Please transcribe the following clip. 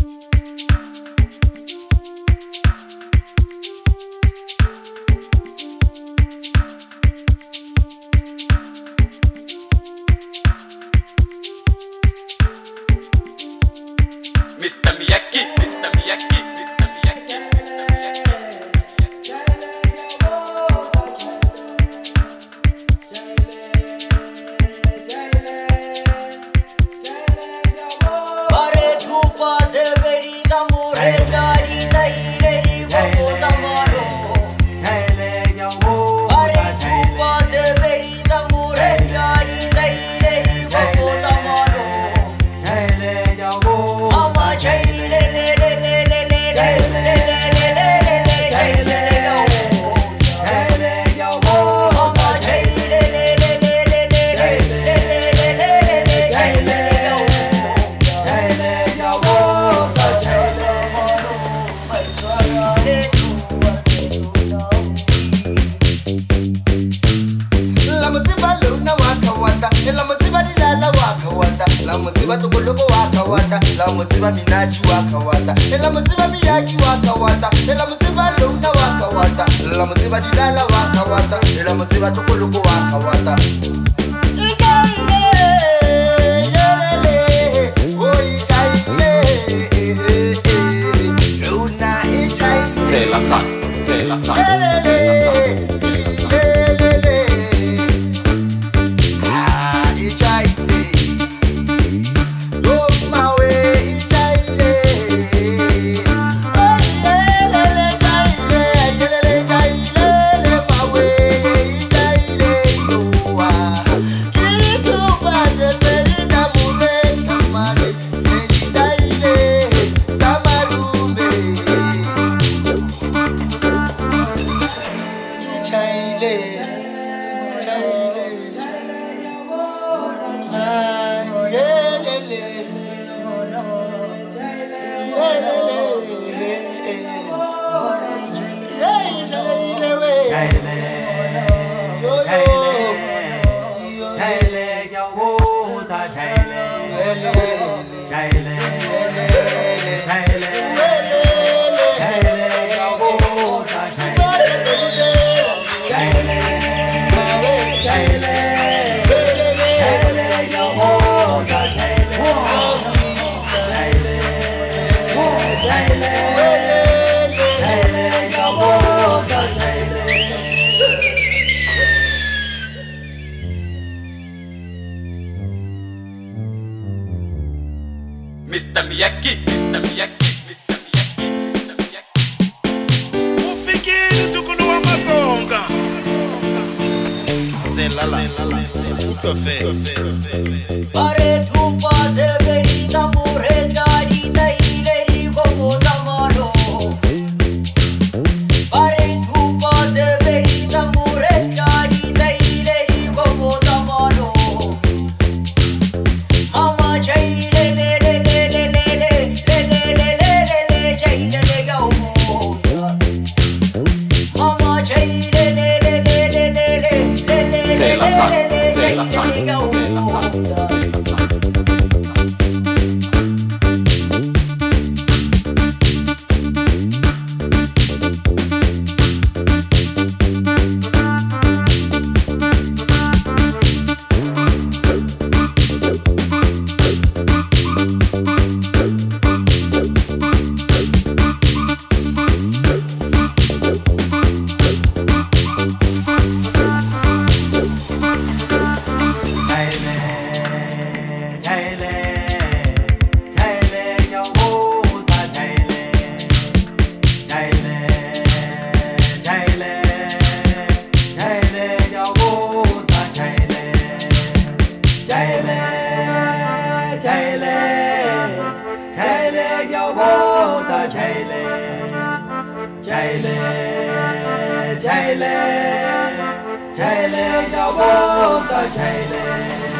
Mr. Miyaki, Mr. Miyaki, Mr. Miyaki, Mr. Miyaki. Pare thupa se verita more jari taile go tamaro. Pare thupa se verita more jari taile go tamaro. Ama chaile le le le le le le le le le chaile go. Ama chaile le le le le le le le chaile go. Lamuziba tukuloko waka wata, lamuziba minaji waka wata, lamuziba miyaki waka wata, lamuziba luna waka wata, lamuziba dilala waka wata, lamuziba tukuloko waka wata. C'est la sac, c'est la sac, c'est la sac. Mr. Miyaki, Mr. Miyaki, Mr. Miyaki, Mr. Miyaki. Ufikiri tukunua mazonga. C'est là là, tout fait. Pare thupa se verita more jari taile go tamaro. Pare thupa se verita more jari taile go tamaro. Ama chaile le le le le le le le le le chaile go. Ama chaile le le le le le le le. C'est la sac, c'est la sac, c'est la sac. Chaile, chaile, chaile,